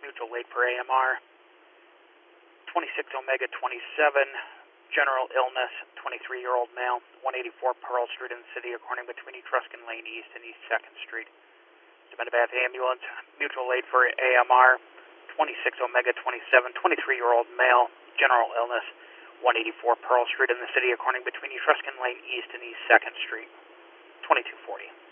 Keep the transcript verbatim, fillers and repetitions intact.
mutual late for A M R. twenty-six Omega twenty-seven, general illness, twenty-three-year-old male, one eighty-four Pearl Street in the city of Corning between Etruscan Lane East and East second Street. Medevac ambulance, mutual aid for A M R, twenty-six Omega twenty-seven, twenty-three-year-old male, general illness, one eighty-four Pearl Street in the city of Corning between Etruscan Lane East and East second Street, twenty-two forty.